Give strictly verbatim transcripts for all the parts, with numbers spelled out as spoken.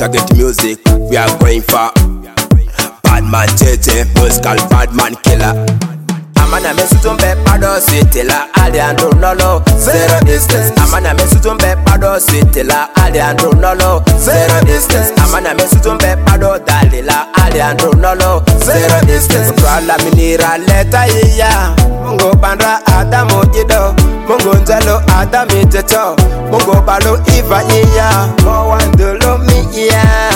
target music, we are going for bad man J J, musical bad man killer. Amana mesutumbe pado sitela aliando nolo zero distance. Amana mesutumbe pado sitela aliando nolo zero distance. Amana mesutumbe pado dalila aliando nolo zero distance. Kwala minira leta iya Mungo bandra adamu jido Mungo njalo adami teto Mungo balo iva iya Mo wandolo mi iya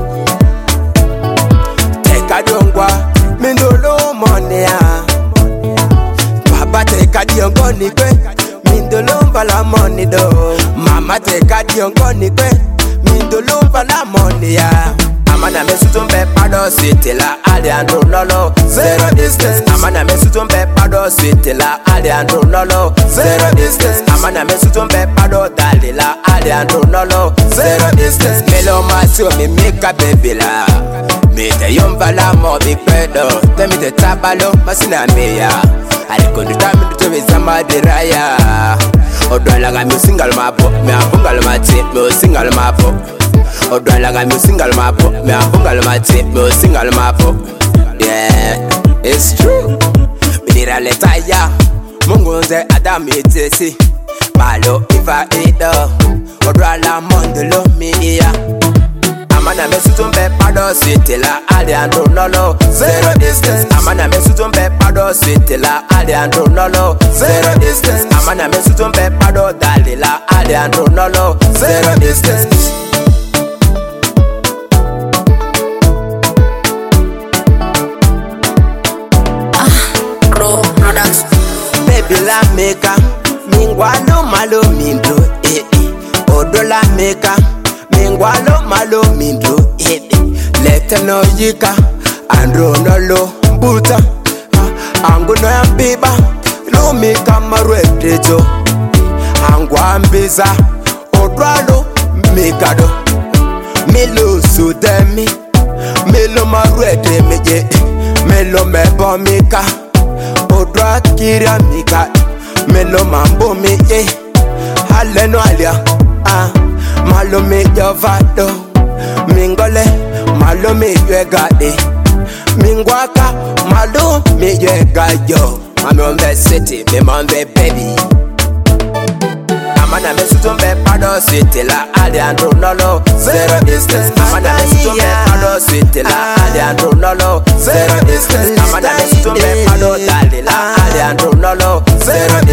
Teka dongwa mindolo monea Baba take a deal goni kwe, mindolumba la money do. Mama take a deal goni kwe, mindolumba la money ya. Amana mesutumbe pado sitela aliando nolo zero distance. Amana mesutumbe pado sitela aliando nolo zero distance. Amana mesutumbe pado dalila aliando nolo zero distance. Melo maso mi mika baby la. Me te yomba la mo big pedo. Te mi te tabalo masina meya. Alikondo tami ndutobe zamba diraya. Odwala ga mi single mapo, me abungal mati, me single mapo. Odwala ga mi single mapo, me abungal mati, me single mapo. Yeah, it's true. Minira letaya, Mungu nze Adam itesi. Malo iva ido, odwala mondolo miya. Amana mesutumbe pado sitela aliando nolo zero distance. Amana mesutumbe pado sitela aliando nolo zero distance. Amana mesutumbe pado dalila aliando nolo zero distance. Ah, Crow Products. Baby la meka, mingwalo malo mindo eh eh. Odo la meka. Mingwalo malo mindro ede leta no yika andro no lo buta angu no ambiba lo mika marwetejo angu ambiza odwalo mikado melo sudemi melo marwete meje melo mebo mika odwa kiria mika melo mambo meje haleno alia ah malo me jovado mingole malo me yegade mingwaka malo me yegayo. I'm on the city, me on the baby. Amana mesutumbe pado sitela aliando nolo zero distance. Amana mesutumbe pado sitela aliando nolo zero distance. Amana mesutumbe pado dalila aliando nolo zero distance.